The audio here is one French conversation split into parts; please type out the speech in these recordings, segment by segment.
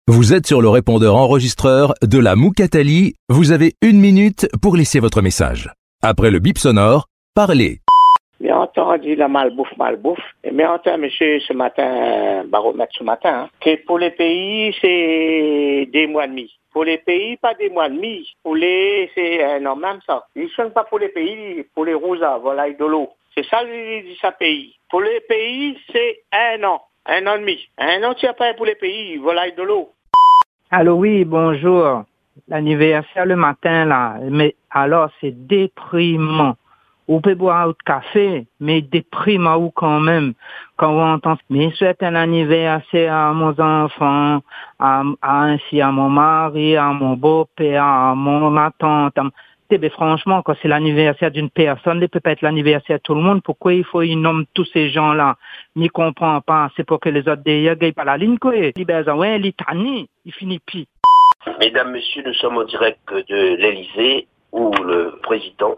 Vous êtes sur le répondeur enregistreur de la Moukatali. Vous avez 1 minute pour laisser votre message. Après le bip sonore, parlez. Mais entendu la malbouffe. Mais entendu, monsieur, ce matin, baromètre ce matin, que pour les pays, c'est des mois et demi. Pour les pays, pas des mois et demi. Pour les, c'est un an même ça. Ils ne sont pas pour les pays, pour les rousas, volailles de l'eau. C'est ça, je dis ça pays. Pour les pays, c'est un an et demi. Un an, tu as pas pour les pays, volailles de l'eau. Allô, oui, bonjour. L'anniversaire le matin, là, mais alors c'est déprimant. On peut boire un café, mais déprimant ou quand même, quand on entend, mais souhaite un anniversaire à mon enfant, ainsi à mon mari, à mon beau-père, à ma tante. Franchement, quand c'est l'anniversaire d'une personne, il peut pas être l'anniversaire de tout le monde. Pourquoi il faut nommer tous ces gens-là? N'y comprend pas. C'est pour que les autres d'ailleurs gagnent pas la ligne, quoi. Ouais, l'Italie, il finit pis. Mesdames, Messieurs, nous sommes en direct de l'Elysée où le président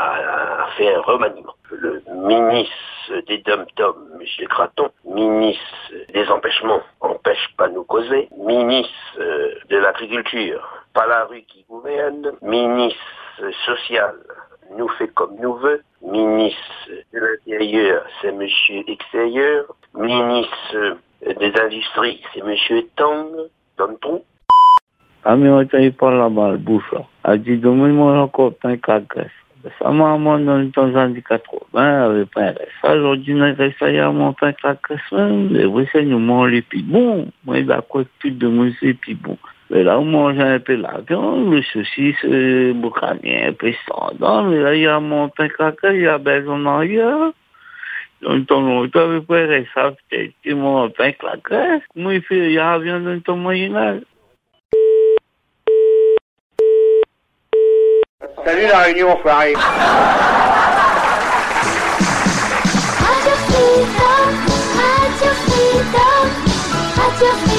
a fait un remaniement. Le ministre des Dom-Tom, M. Craton, ministre des Empêchements, empêche pas nous causer, ministre de l'Agriculture, pas la rue qui gouverne, ministre social, nous fait comme nous veut, ministre de l'Intérieur, c'est M. Extérieur, ministre des Industries, c'est M. Tang, Dontrou. Ah, mais on t'a pas la malbouffe, là. Elle dit, donne-moi encore pain qu'à graisse. Ça m'a demandé dans le temps des années 80, avec pain graisse. Aujourd'hui, on a graisse, il y a mon pain qu'à graisse, les vrais saignements, les plus bons. Moi, d'accord, tout de moi, c'est plus bon. Mais là, on mange un peu la viande, le saucisse, le boucanien, un peu standard. Mais là, il y a mon pain qu'à graisse, il y a besoin en arrière. Dans le temps longtemps, avec pain graisse, ça, peut-être, mon pain qu'à graisse. Moi, il y a la viande dans le temps moyen-âge. Salut la Réunion, frère. Radio Freedom, Radio Freedom, Radio Freedom.